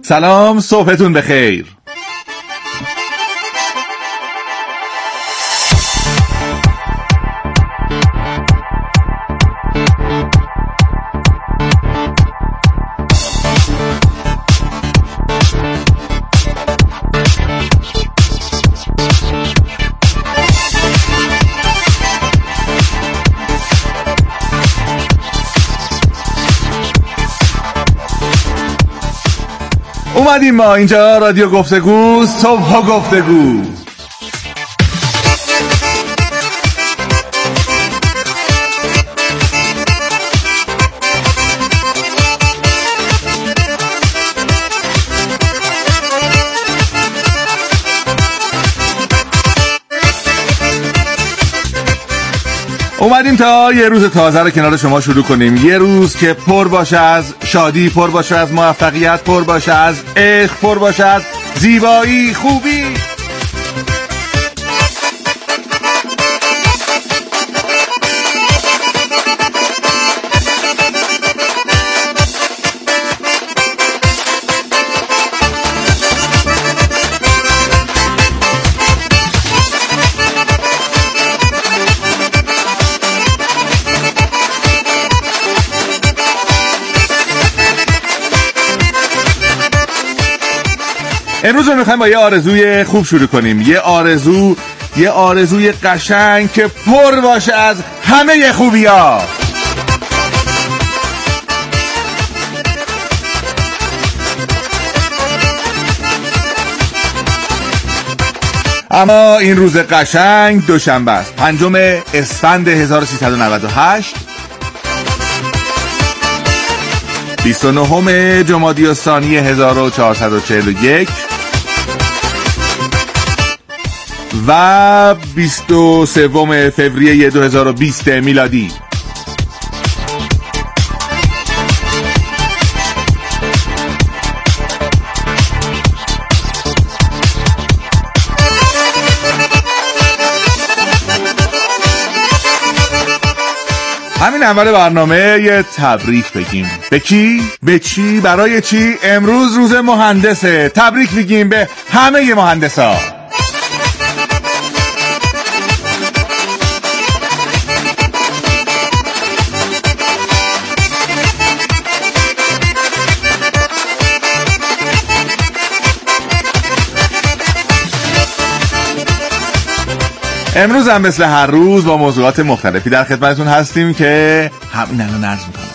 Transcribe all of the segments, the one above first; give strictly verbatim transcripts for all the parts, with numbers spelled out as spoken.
سلام، صبحتون بخیر. اومدیم ما اینجا رادیو گفتگو، صبح گفتگو. اومدیم تا یه روز تازه رو کنار شما شروع کنیم، یه روز که پر باشه از شادی، پر باشه از موفقیت، پر باشه از عشق، پر باشه از زیبایی، خوبی. امروز رو میخوایم با یه آرزوی خوب شروع کنیم، یه آرزو یه آرزوی قشنگ که پر باشه از همه خوبی‌ها. اما این روز قشنگ دوشنبه است، پنجم اسفند هزار و سیصد و نود و هشت، بیست و نهم جمادی الثانی هزار و چهارصد و چهل و یک و بیست و سوم فوریه دو هزار و بیست میلادی. همین اول برنامه یه تبریک بگیم. به کی؟ به چی؟ برای چی؟ امروز روز مهندسه. تبریک میگیم به همه مهندسا. امروز هم مثل هر روز با موضوعات مختلفی در خدمتتون هستیم که همین الان عرض میکنم.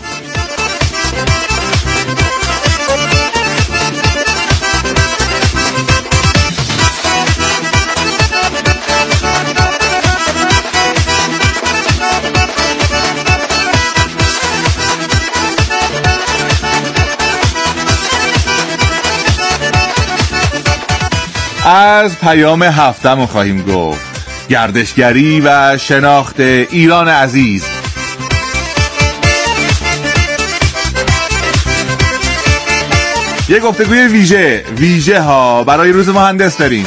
از پیام هفتمون خواهیم گفت، گردشگری و شناخت ایران عزیز. یک گفتگوی ویژه ویژه ها برای روز مهندس داریم.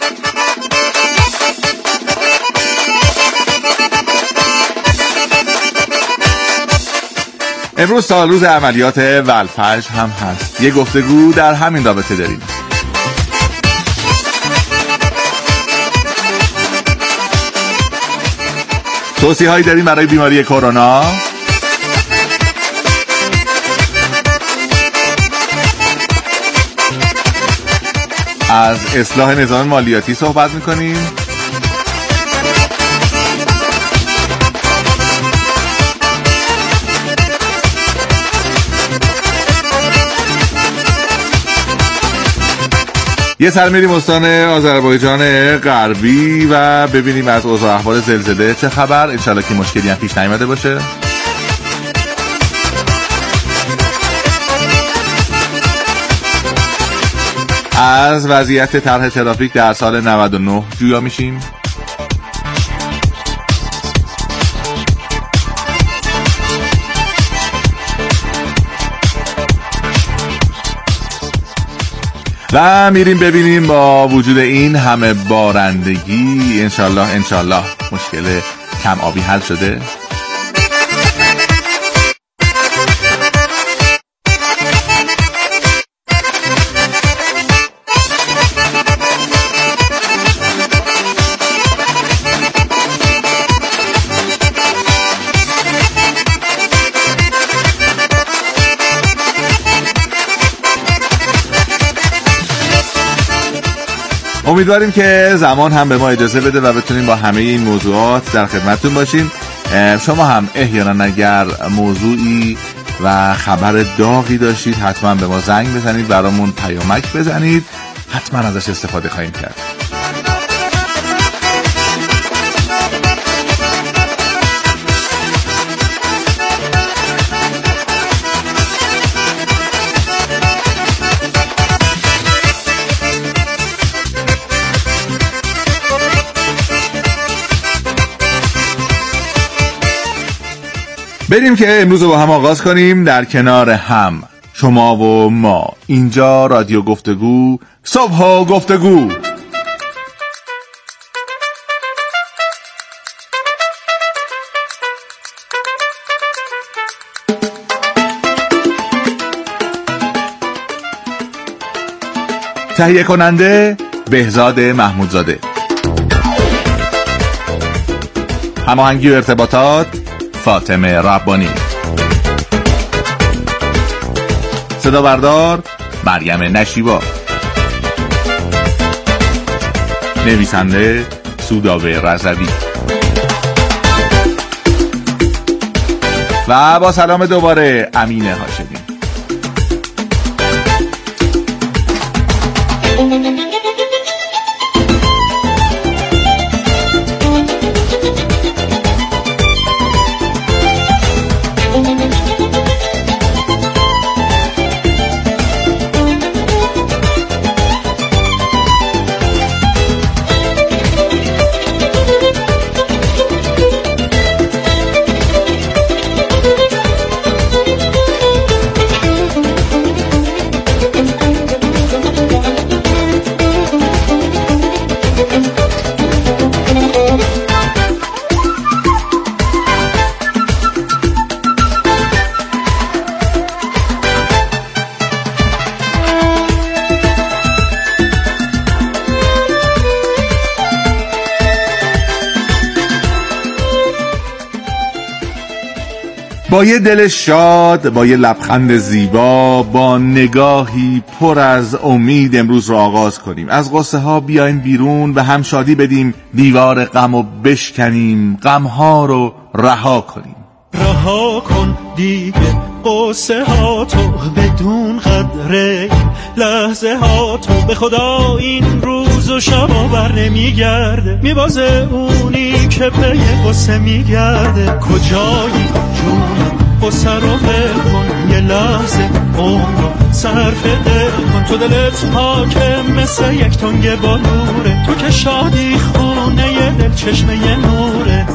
امروز سال روز عملیات ولفجر هم هست. یک گفتگو در همین رابطه داریم. توصیه هایی داریم برای بیماری کرونا. از اصلاح نظام مالیاتی صحبت میکنیم. یه سر میریم استان آذربایجان غربی و ببینیم از اوضاع احوال زلزله چه خبر. انشالله که مشکلی هم پیش نیامده باشه. از وضعیت طرح ترافیک در سال نود و نه جویا میشیم. و میریم ببینیم با وجود این همه بارندگی انشالله انشالله مشکل کم آبی حل شده. امیدواریم که زمان هم به ما اجازه بده و بتونیم با همه این موضوعات در خدمتتون باشیم. شما هم احیانا اگر موضوعی و خبر داغی داشتید حتما به ما زنگ بزنید، برامون پیامک بزنید، حتما ازش استفاده خواهیم کرد. بریم که امروز رو با هم آغاز کنیم در کنار هم، شما و ما. اینجا رادیو گفتگو، صبح و گفتگو. تهیه کننده بهزاد محمودزاده، هماهنگی و ارتباطات فاطمه ربانی، صدا بردار مریم نشیبا، نویسنده سودابه رضوی. و با سلام دوباره امین هاشمی. با یه دل شاد، با یه لبخند زیبا، با نگاهی پر از امید امروز رو آغاز کنیم. از غصه ها بیاین بیرون، به هم شادی بدیم، دیوار غم رو بشکنیم، غم ها رو رها کنیم. رها کن دیگه قصه ها تو، بدون قدر لحظه ها تو. به خدا این روز و شب بر نمیگرده، میبازه اونی که پی قصه میگرده. کجایی جون قصه رو ول کن، یه لحظه عمر رو صرف دل کن. تو دلت پاکه مثل یک تنگ با نوره، تو که شادی خونه یه دل چشمه نوره.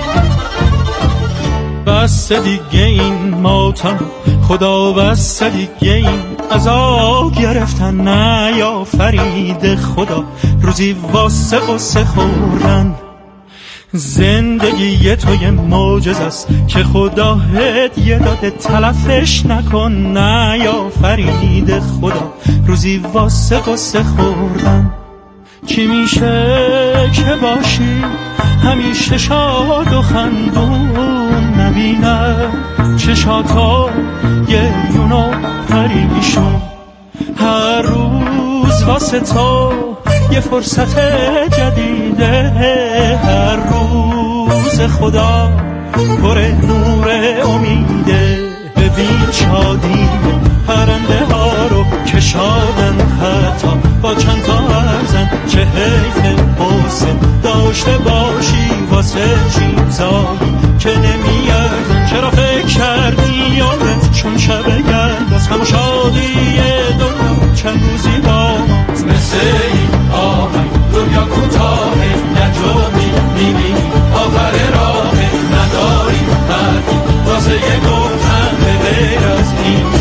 بس دیگه این ماتم خدا، بس دیگه این عذاب گرفتن نیافرید خدا. روزی واسه قصه خوردن، زندگی تو یه معجزه است که خدا هدیه داده، تلفش نکن نیافرید خدا. روزی واسه قصه خوردن. چی میشه که باشی همیشه شاد و خندون، نبینم چشاتا یه یونو پریشون. هر روز واسه تو یه فرصت جدیده، هر روز خدا پر نور امیده. ببین شادی پرنده ها رو که شادن، حتی با چند تا ارزن. چه حیف قصه داشته باشی واسه چیزایی که نمیارزن. چرا فکر کردی یادت چون شب گرد از هم شادی دنیا چند روزی با ماست. مثل این آهنگ دنیا کوتاهه، نجامی میبینی آخر راه نداری حرفی واسه یه گفتن به غیر از این.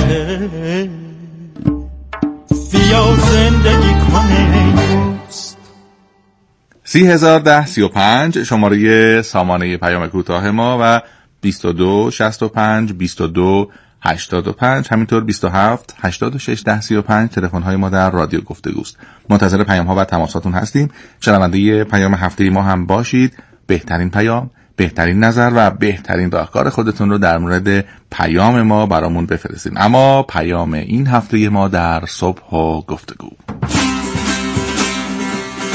بیا زندگی کنه سی هزار ده سی و پنج شماره سامانه پیام کوتاه ما و بیست و دو شصت و پنج بیست و دو هشتاد و پنج، همینطور بیست و هفت هشتاد و شش ده سی و پنج تلفن های ما در رادیو گفتگوست. منتظر پیام ها و تماساتون هستیم. شنونده پیام هفته ما هم باشید. بهترین پیام، بهترین نظر و بهترین راهکار خودتون رو در مورد پیام ما برامون بفرستین. اما پیام این هفته ما در صبح و گفتگو.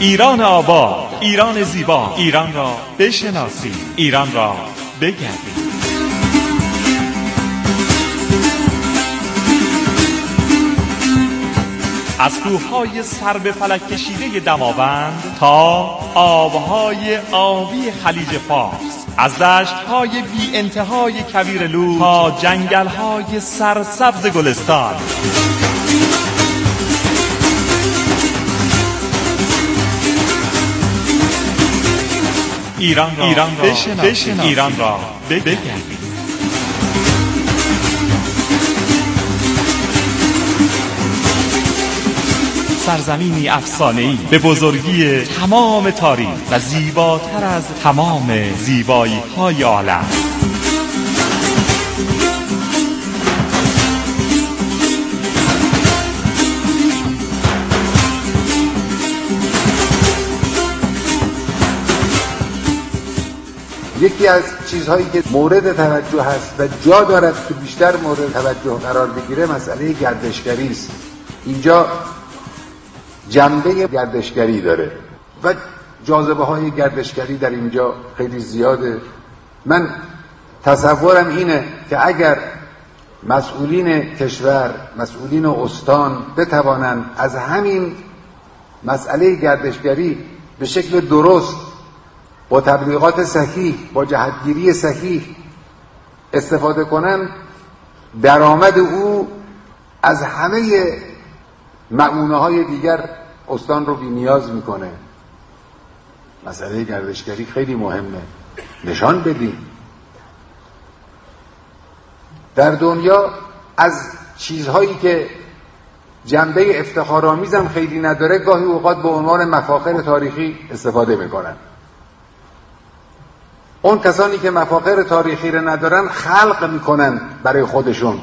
ایران آباد، ایران زیبا، ایران را بشناسید، ایران را بگردید. از کوههای سر به فلک کشیده دماوند تا آبهای آبی خلیج فارس، از دشت‌های بی انتهای کویر لوط تا جنگل‌های سرسبز گلستان، ایران را, ایران را بشناسید، ایران را بگردید. سرزمینی افسانه‌ای به بزرگی تمام تاریخ و زیباتر از تمام زیبایی‌های عالم. یکی از چیزهایی که مورد توجه هست و جا دارد که بیشتر مورد توجه قرار بگیره مسئله گردشگری است. اینجا جنبه گردشگری داره و جاذبه های گردشگری در اینجا خیلی زیاده. من تصورم اینه که اگر مسئولین کشور، مسئولین استان بتوانند از همین مسئله گردشگری به شکل درست، با تبلیغات صحیح، با جهتگیری صحیح استفاده کنند، درآمد او از همه مؤونه های دیگر استان رو بی نیاز میکنه. مسئله گردشگری خیلی مهمه، نشان بدیم. در دنیا از چیزهایی که جنبه افتخارآمیزم خیلی نداره گاهی اوقات به عنوان مفاخر تاریخی استفاده میکنن. اون کسانی که مفاخر تاریخی رو ندارن خلق میکنن برای خودشون.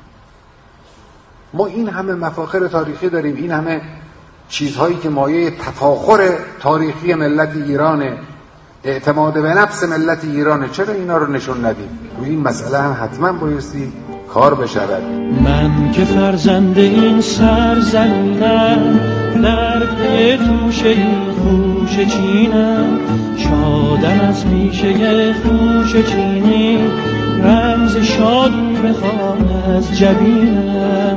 ما این همه مفاخر تاریخی داریم، این همه چیزهایی که مایه تفاخر تاریخی ملت ایرانه، اعتماد به نفس ملت ایرانه، چرا اینا رو نشون ندیم؟ روی این مسئله هم حتما بایستی کار بشود. من که فرزند این سرزمینم، در پی توشه این خوش چینم، شادم از پیشه خوش چینی، رمز شادی بخوان از جبینم.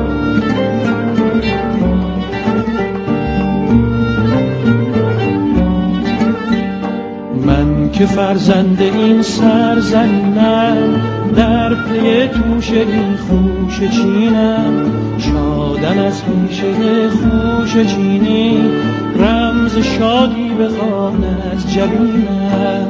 من که فرزند این سرزمینم، در پی توشه این خوش چینم، شادم از پیشه خوش چینی، رمز شادی بخوان از جبینم.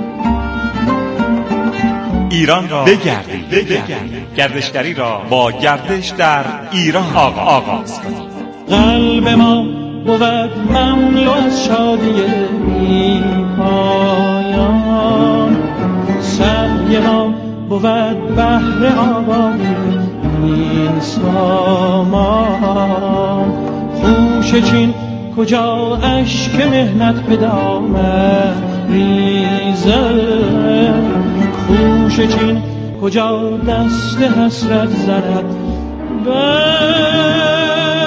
ایران را بگردید، بگردید. گردشگری را با گردش در ایران آغاز کنید. قلب ما بود مملو از شادی بی پایان، سعی ما بود بحر آبادی این سامان. خوش چین کجا اشک مهنت به دامن ریزد، خوش چین کجا دست حسرت زند بر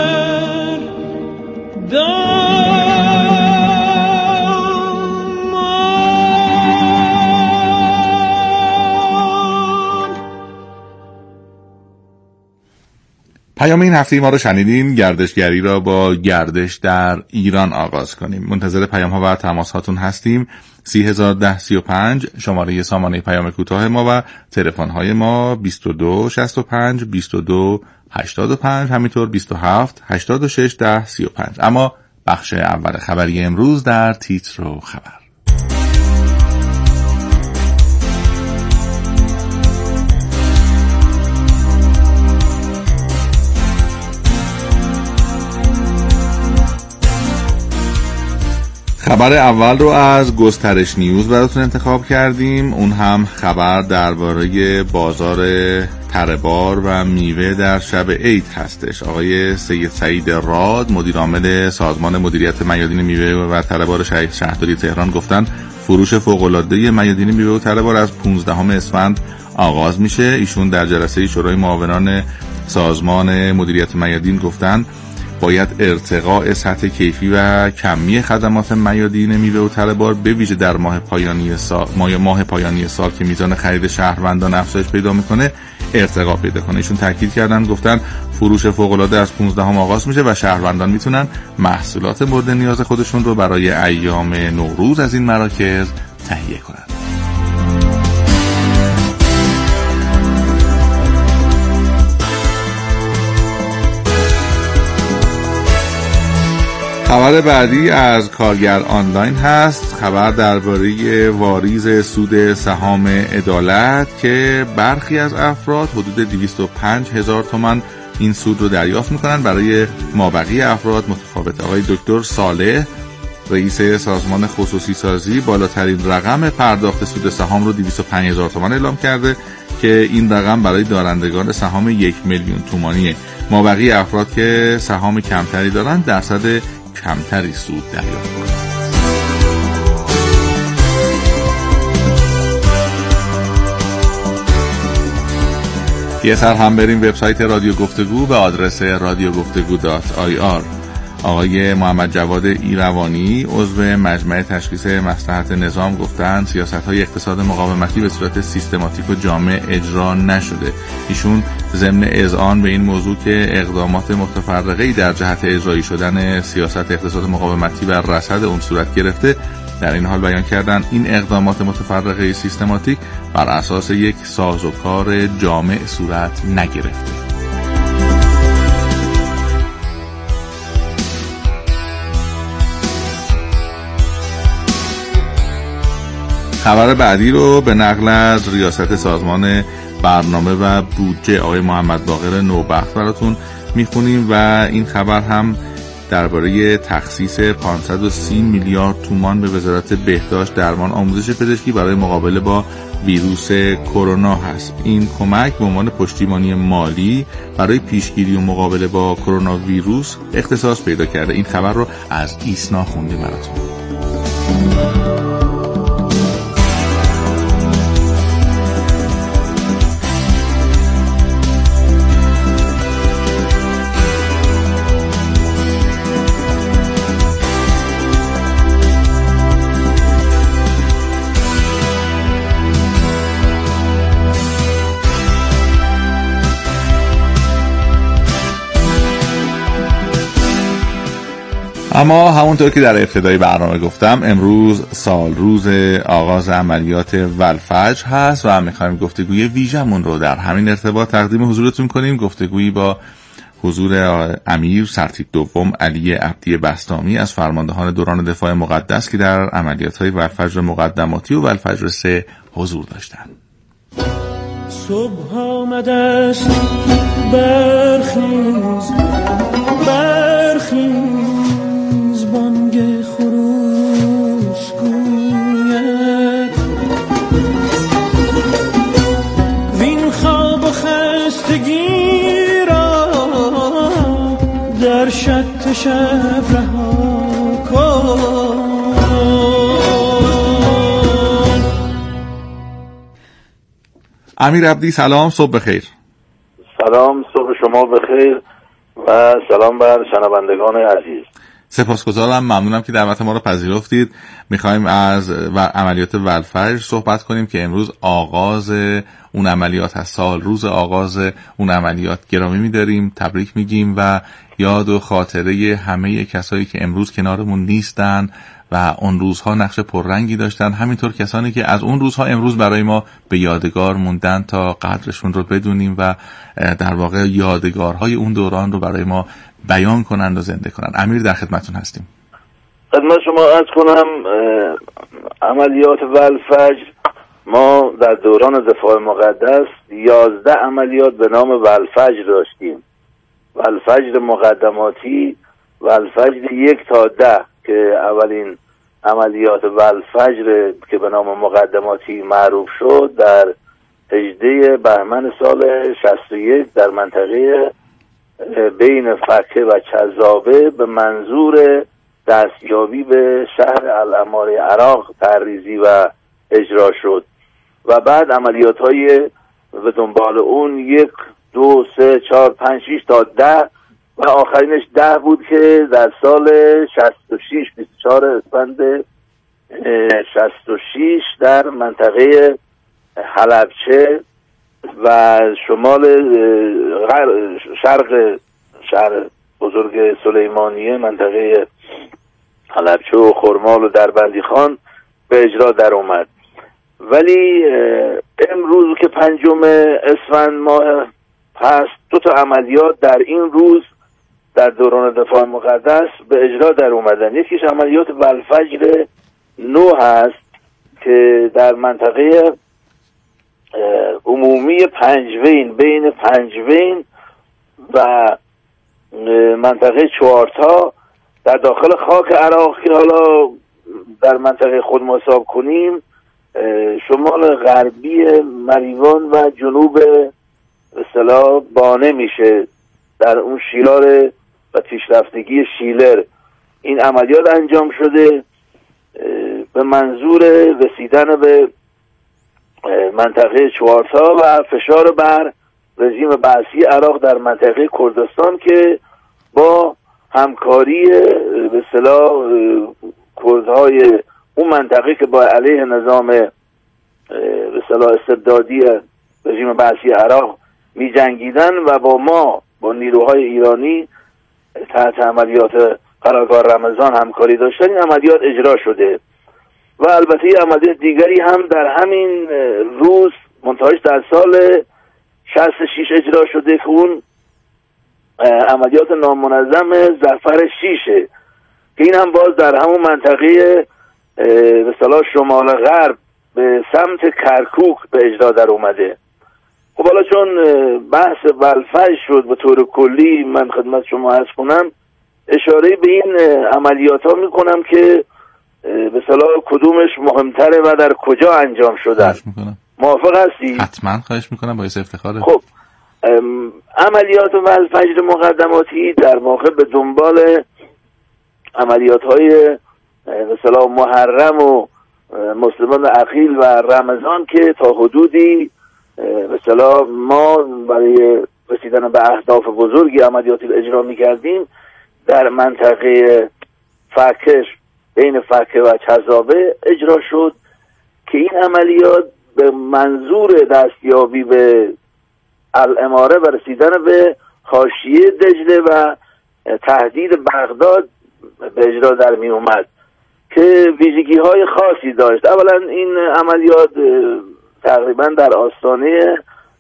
پیام این هفته ما رو شنیدین. گردشگری را با گردش در ایران آغاز کنیم. منتظر پیام ها و تماس هاتون هستیم. سی هزار ده سی و پنج شماره سامانه پیام کوتاه ما و تلفن های ما بیست و دو شصت و پنج بیست و دو هشتاد و پنج، همینطور بیست و هفت هشتاد و شش ده سی و پنج. اما بخش اول خبری امروز در تیتر و خبر. خبر اول رو از گسترش نیوز براتون انتخاب کردیم. اون هم خبر درباره بازار تره‌بار و میوه در شب عید هستش. آقای سید سعید راد، مدیر عامل سازمان مدیریت میادین میوه و تره‌بار شهرداری تهران گفتن فروش فوق‌العاده میادین میوه و تره‌بار از پانزدهم اسفند آغاز میشه. ایشون در جلسه شورای معاونان سازمان مدیریت میادین گفتن باید ارتقاء سطح کیفی و کمی خدمات میادین میوه و تره بار به ویژه در ماه پایانی سال ماه, ماه پایانی سال که میزان خرید شهروندان افزایش پیدا میکنه ارتقا پیدا کنه. ایشون تاکید کردن، گفتن فروش فوق العاده از پانزدهم آغاز میشه و شهروندان میتونن محصولات مورد نیاز خودشون رو برای ایام نوروز از این مراکز تهیه کنن. خبر بعدی از کارگر آنلاین هست. خبر درباره واریز سود سهام عدالت که برخی از افراد حدود دویست و پنج هزار تومان این سود رو دریافت میکنن. برای مابقی افراد متفاوته. آقای دکتر صالح رئیس سازمان خصوصی سازی بالاترین رقم پرداخت سود سهام رو دویست و پنج هزار تومان اعلام کرده که این رقم برای دارندگان سهام یک میلیون تومانیه. مابقی افراد که سهام کمتری دارن درصد کمتری سود دریافت کنند. یه سر هم بریم وبسایت رادیو گفتگو به آدرس رادیو گفتگو دات آی آر. آقای محمد جواد ایروانی عضو مجمع تشخیص مصلحت نظام گفتن سیاست‌های اقتصاد مقاومتی به صورت سیستماتیک و جامع اجرا نشده. ایشون ضمن اذعان به این موضوع که اقدامات متفرقه‌ای در جهت اجرایی شدن سیاست اقتصاد مقاومتی و رصد اون صورت گرفته، در این حال بیان کردن این اقدامات متفرقه سیستماتیک بر اساس یک سازوکار جامع صورت نگرفته. خبر بعدی رو به نقل از ریاست سازمان برنامه و بودجه آقای محمد باقر نوبخت براتون میخونیم و این خبر هم درباره تخصیص پانصد و سی میلیارد تومان به وزارت بهداشت درمان آموزش پزشکی برای مقابله با ویروس کرونا هست. این کمک به عنوان پشتیبانی مالی برای پیشگیری و مقابله با کرونا ویروس اختصاص پیدا کرده. این خبر رو از ایسنا خوندیم براتون. اما همونطور که در ابتدای برنامه گفتم امروز سال روز آغاز عملیات والفجر هست و میخوایم گفتگوی ویژمون رو در همین ارتباط تقدیم حضورتون کنیم. گفتگویی با حضور امیر سرتیپ دوم علی عبدی بسطامی از فرماندهان دوران دفاع مقدس که در عملیات‌های والفجر مقدماتی و والفجر سه حضور داشتند. صبح آمده است برخیز برخیز بانگ خروس گوید وین خواب و خستگی را در شط شب رها کن. امیر عبدی سلام، صبح بخیر. سلام، صبح شما بخیر و سلام بر شنوندگان عزیز. سپاسگزارم، ممنونم که دعوت ما رو پذیرفتید. میخوایم از عملیات والفجر صحبت کنیم که امروز آغاز اون عملیات هست. سال روز آغاز اون عملیات گرامی می‌داریم، تبریک میگیم و یاد و خاطره همه کسایی که امروز کنارمون نیستن و اون روزها نقش پررنگی داشتن، همینطور کسانی که از اون روزها امروز برای ما به یادگار موندن تا قدرشون رو بدونیم و در واقع یادگارهای اون دوران رو برای ما بیان کنند و زنده کنند. امیر در خدمتون هستیم. خدمت شما عرض کنم عملیات والفجر ما در دوران دفاع مقدس یازده عملیات به نام والفجر داشتیم. والفجر مقدماتی، والفجر یک تا ده که اولین عملیات والفجر که به نام مقدماتی معروف شد در هجده بهمن سال شصت و یک در منطقه بین فکه و چذابه به منظور دستیابی به شهر الاماره عراق تحریزی و اجرا شد و بعد عملیات های به دنبال اون یک دو سه چهار پنج شیش تا ده و آخرینش ده بود که در سال شصت و شش بیست و چهار اسفند شصت و شش در منطقه حلبچه و شمال شرق شهر بزرگ سلیمانیه، منطقه حلبچه و خرمال و دربندی خان به اجرا در اومد. ولی امروز که پنجم اسفند ماه هست، دو تا عملیات در این روز در دوران دفاع مقدس به اجرا در اومدن. یکیش عملیات والفجر نو هست که در منطقه عمومی پنجوین، بین پنجوین و منطقه چوارتا در داخل خاک عراق که حالا در منطقه خود ما حساب کنیم شمال غربی مریوان و جنوب به اصطلاح بانه میشه، در اون شیلار و پیشرفتگی شیلر این عملیات انجام شده به منظور رسیدن به منطقه چوارتا و فشار بر رژیم بعثی عراق در منطقه کردستان که با همکاری به اصطلاح کردهای اون منطقه که با علیه نظام به اصطلاح استبدادی رژیم بعثی عراق می جنگیدن و با ما با نیروهای ایرانی تحت عملیات قرارگاه رمضان همکاری داشتن. این عملیات اجرا شده و البته یه عملیات دیگری هم در همین روز منتهاش در سال شصت و شش اجرا شده که اون عملیات نامنظم ظفر شیشه که این هم باز در همون منطقه به اصطلاح شمال غرب به سمت کرکوک به اجرا در اومده. خب حالا چون بحث والفجر شد به طور کلی من خدمت شما عرض کنم، اشاره به این عملیات ها میکنم که به اصطلاح کدومش مهمتره و در کجا انجام شدن. موافق هستی؟ حتما، خواهش میکنم، باعث افتخاره. خب عملیات والفجر مقدماتی در واقع به دنبال عملیات های به اصطلاح محرم و مسلمان عقیل و رمضان که تا حدودی به اصطلاح ما برای رسیدن به اهداف بزرگی عملیاتی اجرا می‌کردیم در منطقه فکش بین فکه و چذابه اجرا شد که این عملیات به منظور دستیابی به الاماره و رسیدن به حاشیه دجله و تهدید بغداد به اجرا در می اومد که ویژگی های خاصی داشت. اولا این عملیات تقریبا در آستانه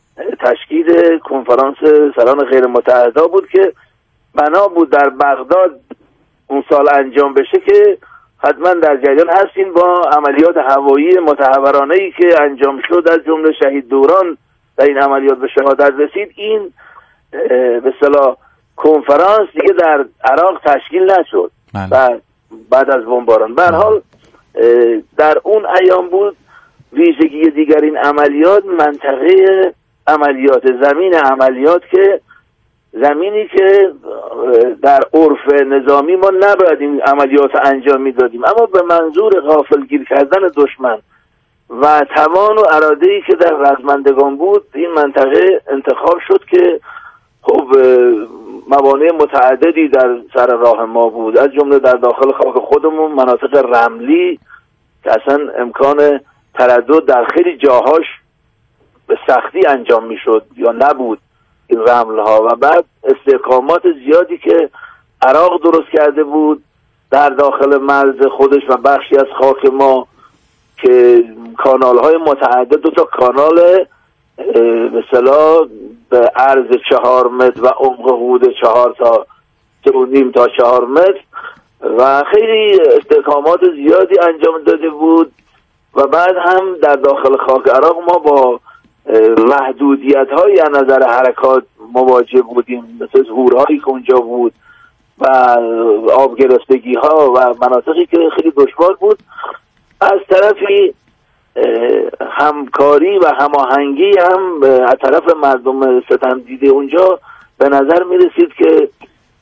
تشکیل کنفرانس سران غیر متحده بود که بنا بود در بغداد اون سال انجام بشه که حتما در جریان هستین با عملیات هوایی متحورانه‌ای که انجام شد از جمله شهید دوران در این عملیات به شهادت رسید. این به اصطلاح کنفرانس دیگه در عراق تشکیل نشد بعد بعد از بمباران. به هر حال در اون ایام بود. ویژگی دیگر این عملیات منطقه عملیات، زمین عملیات که زمینی که در عرف نظامی ما نباید این عملیات انجام میدادیم، اما به منظور غافلگیر کردن دشمن و توان و اراده‌ای که در رزمندگان بود این منطقه انتخاب شد که خب موانع متعددی در سر راه ما بود، از جمله در داخل خاک خودمون مناطق رملی که اصلا امکان تردد در خیلی جاهاش به سختی انجام میشد یا نبود این رمل ها، و بعد استحکامات زیادی که عراق درست کرده بود در داخل مرز خودش و بخشی از خاک ما که کانال های متعدد، دو تا کانال به اصطلاح به عرض چهار متر و عمق حدود چهار تا دو نیم تا چهار متر و خیلی استحکامات زیادی انجام داده بود. و بعد هم در داخل خاک عراق ما با محدودیت های از نظر حرکات مواجه بودیم، مثل ظهورهایی که اونجا بود و آب گرفتگی ها و مناطقی که خیلی دشوار بود. از طرفی همکاری و هماهنگی هم از طرف مردم ستم دیده اونجا به نظر می رسید که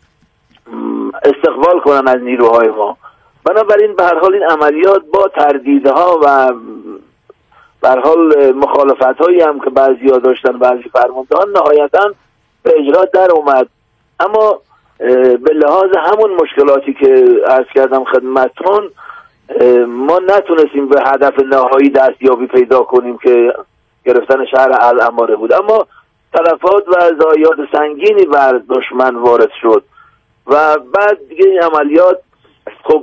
استقبال کنن از نیروهای ما. بنابراین به هر حال این عملیات با تردیدها و به هر حال مخالفت‌هایی هم که بعضی‌ها داشتن بعضی فرماندهان نهایتاً به اجرا در اومد. اما به لحاظ همون مشکلاتی که عرض کردم خدمتتون ما نتونستیم به هدف نهایی دستیابی پیدا کنیم که گرفتن شهر العماره بود، اما تلفات و ضایعات سنگینی بر دشمن وارد شد و بعد دیگه این عملیات خب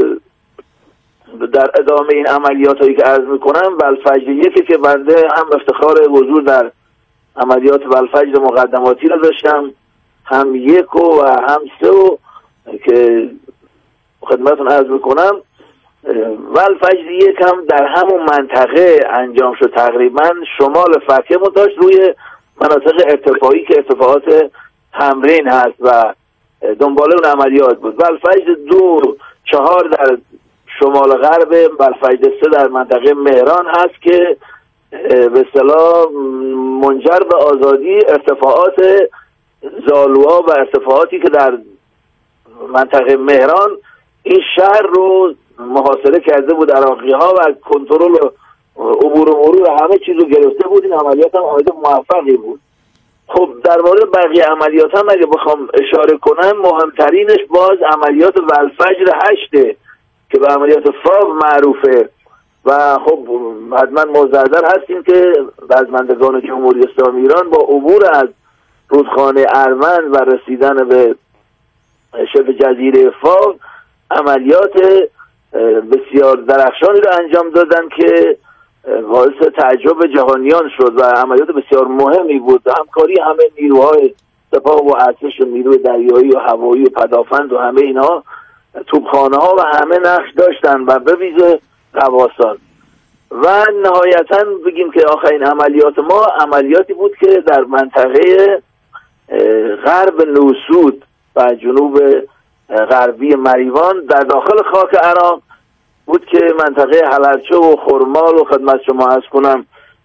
در ادامه این عملیات هایی که عرض میکنم والفجر یکی که بنده هم افتخار حضور در عملیات والفجر مقدماتی رو داشتم، هم یک و هم سه و که خدمتون عرض میکنم. والفجر یک هم در همون منطقه انجام شد، تقریبا شمال فکه داشت روی مناطق ارتفاعی که ارتفاعات تمرین هست و دنباله اون عملیات بود. والفجر دو چهار در شمال غرب، والفجر سه در منطقه مهران هست که به اصطلاح منجر به آزادی ارتفاعات زالوها و ارتفاعاتی که در منطقه مهران این شهر رو محاصره کرده بود عراقی ها و کنترل عبور و مرور همه چیز رو گرفته بود. این عملیات هم عملیات موفقی بود. خب در مورد بقیه عملیات هم اگه بخوام اشاره کنم، مهمترینش باز عملیات والفجر هشته که به عملیات فاو معروفه و خب حتما مستحضر هستیم که رزمندگان جمهوری اسلامی ایران با عبور از رودخانه ارمن و رسیدن به شبه جزیره فاو عملیات بسیار درخشانی رو انجام دادن که باعث تعجب جهانیان شد و عملیات بسیار مهمی بود. همکاری همه نیروهای سپاه و ارتش و نیروی دریایی و هوایی و پدافند و همه اینها، توپخانه ها و همه نقش داشتن و به ویژه قواسان. و نهایتا بگیم که آخرین عملیات ما عملیاتی بود که در منطقه غرب نوسود و جنوب غربی مریوان در داخل خاک عراق بود که منطقه حلرچه و خرمال و خدمت شما عرض کنم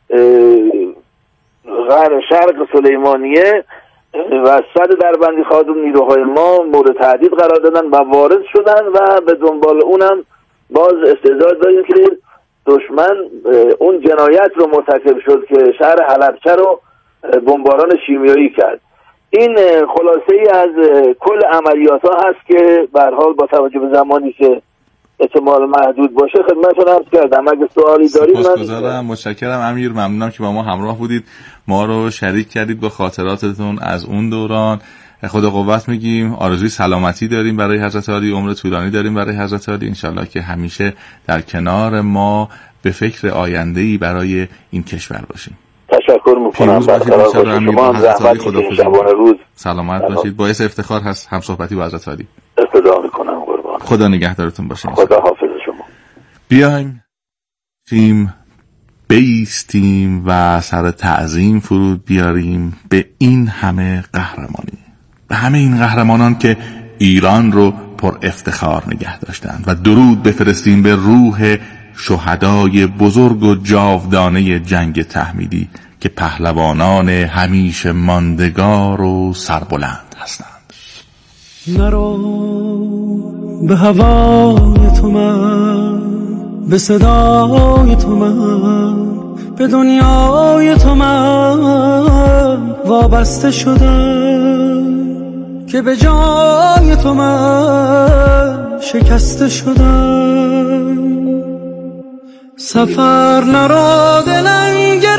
غرب شرق سلیمانیه و صد دربندی خادم نیروهای ما مورد تهدید قرار دادن و وارد شدن و به دنبال اونم باز استعداد داریم که دشمن اون جنایت رو مرتکب شد که شهر حلبچه رو بمباران شیمیایی کرد. این خلاصه ای از کل عملیات ها هست که به هر حال با توجه به زمانی که احتمال محدود باشه خدمتتون عرض کردم. اگه سوالی دارید من سپاسگزارم، متشکرم امیر، ممنونم که با ما همراه بودید، ما رو شریک کردید با خاطراتتون از اون دوران. خدا قوت میگیم، آرزوی سلامتی داریم برای حضرت عالی، عمر طولانی داریم برای حضرت عالی، انشالله که همیشه در کنار ما به فکر آینده‌ای برای این کشور باشیم. تشکر میکنم. برقرار باشید. شما هم زحمت کشید. شبانه روز سلامت باشید. باعث افتخار هست هم صحبتی با حضرت عالی. استفاده میکنم. قربان. خدا نگهدارتون باشه. خدا حافظ شما. بیایم تیم بیستیم و سر تعظیم فرود بیاریم به این همه قهرمانی، به همه این قهرمانان که ایران رو پر افتخار نگه داشتند و درود بفرستیم به روح شهدای بزرگ و جاودانه جنگ تحمیلی که پهلوانان همیشه ماندگار و سربلند هستند. نرو به هوای تو من، به صدای تو من، به دنیای تو من وابسته شدم که به جای تو من شکسته شدم. سفر نرو دلنگ